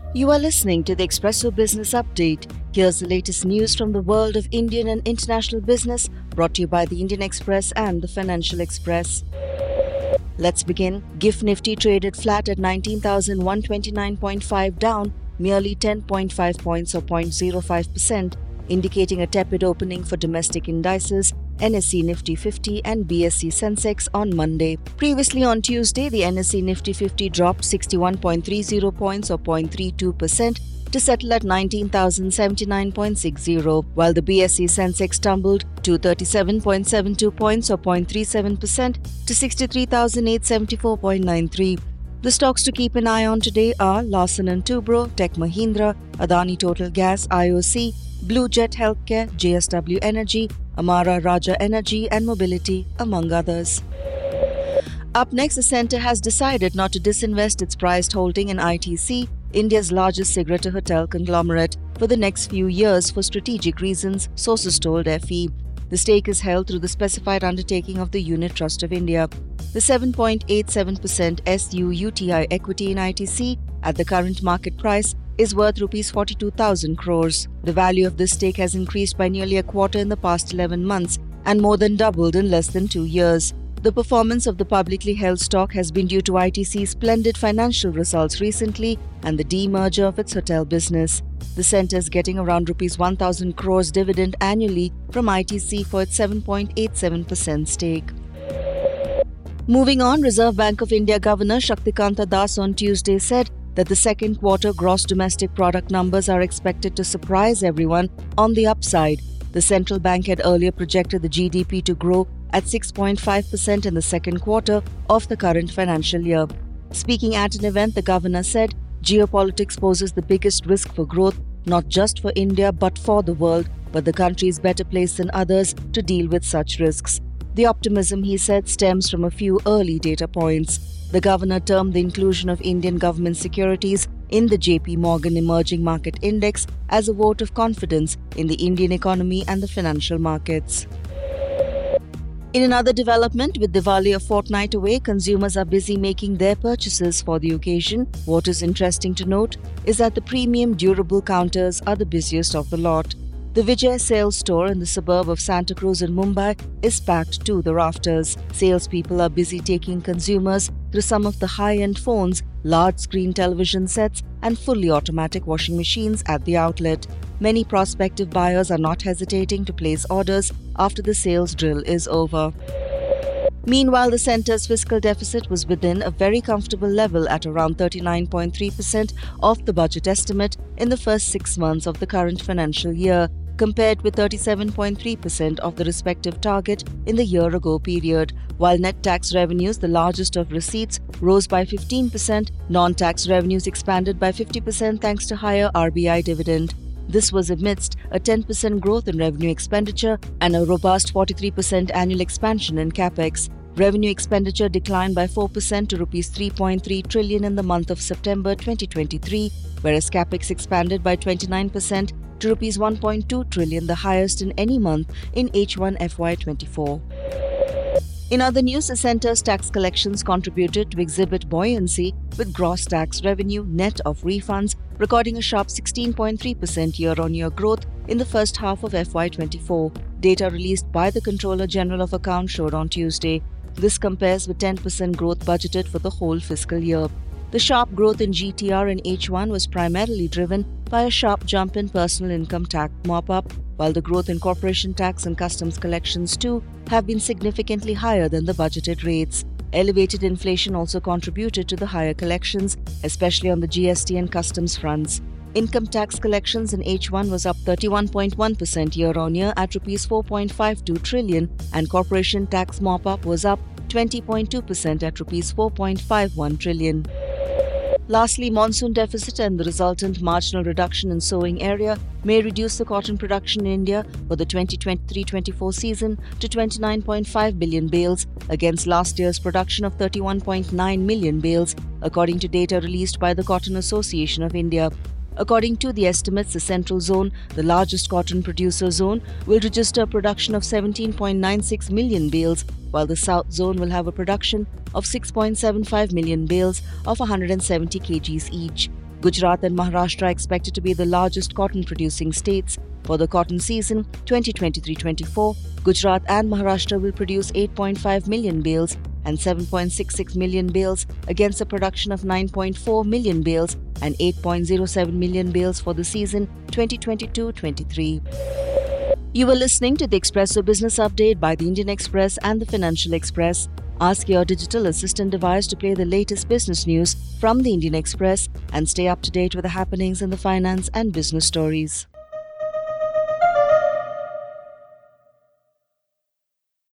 You are listening to the Expresso Business Update. Here's the latest news from the world of Indian and international business, brought to you by the Indian Express and the Financial Express. Let's begin. GIFT Nifty traded flat at 19,129.5, down merely 10.5 points or 0.05%, indicating a tepid opening for domestic indices, NSE Nifty 50 and BSE Sensex on Monday. Previously on Tuesday, the NSE Nifty 50 dropped 61.30 points or 0.32% to settle at 19,079.60, while the BSE Sensex tumbled 237.72 points or 0.37% to 63,874.93. The stocks to keep an eye on today are Larsen & Toubro, Tech Mahindra, Adani Total Gas, IOC, Blue Jet Healthcare, JSW Energy, Amara Raja Energy and Mobility, among others. Up next, the centre has decided not to disinvest its prized holding in ITC, India's largest cigarette hotel conglomerate, for the next few years for strategic reasons, sources told FE. The stake is held through the specified undertaking of the Unit Trust of India. The 7.87% SUUTI equity in ITC at the current market price is worth Rs 42,000 crores. The value of this stake has increased by nearly a quarter in the past 11 months and more than doubled in less than 2 years. The performance of the publicly held stock has been due to ITC's splendid financial results recently and the demerger of its hotel business. The centre is getting around Rs 1,000 crores dividend annually from ITC for its 7.87% stake. Moving on, Reserve Bank of India Governor Shaktikanta Das on Tuesday said that the second quarter gross domestic product numbers are expected to surprise everyone on the upside. The central bank had earlier projected the GDP to grow at 6.5% in the second quarter of the current financial year. Speaking at an event, the governor said, "Geopolitics poses the biggest risk for growth, not just for India but for the world, but the country is better placed than others to deal with such risks." The optimism, he said, stems from a few early data points. The governor termed the inclusion of Indian government securities in the JP Morgan Emerging Market Index as a vote of confidence in the Indian economy and the financial markets. In another development, with Diwali a fortnight away, consumers are busy making their purchases for the occasion. What is interesting to note is that the premium durable counters are the busiest of the lot. The Vijay sales store in the suburb of Santa Cruz in Mumbai is packed to the rafters. Salespeople are busy taking consumers through some of the high-end phones, large-screen television sets and fully automatic washing machines at the outlet. Many prospective buyers are not hesitating to place orders after the sales drill is over. Meanwhile, the centre's fiscal deficit was within a very comfortable level at around 39.3% of the budget estimate in the first 6 months of the current financial year, compared with 37.3% of the respective target in the year-ago period. While net tax revenues, the largest of receipts, rose by 15%, non-tax revenues expanded by 50% thanks to higher RBI dividend. This was amidst a 10% growth in revenue expenditure and a robust 43% annual expansion in capex. Revenue expenditure declined by 4% to Rs 3.3 trillion in the month of September 2023, whereas capex expanded by 29% to Rs 1.2 trillion, the highest in any month in H1 FY24. In other news, the centre's tax collections contributed to exhibit buoyancy, with gross tax revenue net of refunds recording a sharp 16.3% year-on-year growth in the first half of FY24. Data released by the Controller General of Accounts showed on Tuesday. This compares with 10% growth budgeted for the whole fiscal year. The sharp growth in GTR in H1 was primarily driven by a sharp jump in personal income tax mop-up, while the growth in corporation tax and customs collections too have been significantly higher than the budgeted rates. Elevated inflation also contributed to the higher collections, especially on the GST and customs fronts. Income tax collections in H1 was up 31.1% year-on-year at Rs 4.52 trillion and corporation tax mop-up was up 20.2% at Rs 4.51 trillion. Lastly, monsoon deficit and the resultant marginal reduction in sowing area may reduce the cotton production in India for the 2023-24 season to 29.5 billion bales against last year's production of 31.9 million bales, according to data released by the Cotton Association of India. According to the estimates, the Central Zone, the largest cotton producer zone, will register a production of 17.96 million bales, while the South Zone will have a production of 6.75 million bales of 170 kgs each. Gujarat and Maharashtra are expected to be the largest cotton-producing states. For the cotton season 2023-24, Gujarat and Maharashtra will produce 8.5 million bales and 7.66 million bales against a production of 9.4 million bales and 8.07 million bales for the season 2022-23. You were listening to the Expresso Business Update by the Indian Express and the Financial Express. Ask your digital assistant device to play the latest business news from the Indian Express and stay up to date with the happenings in the finance and business stories.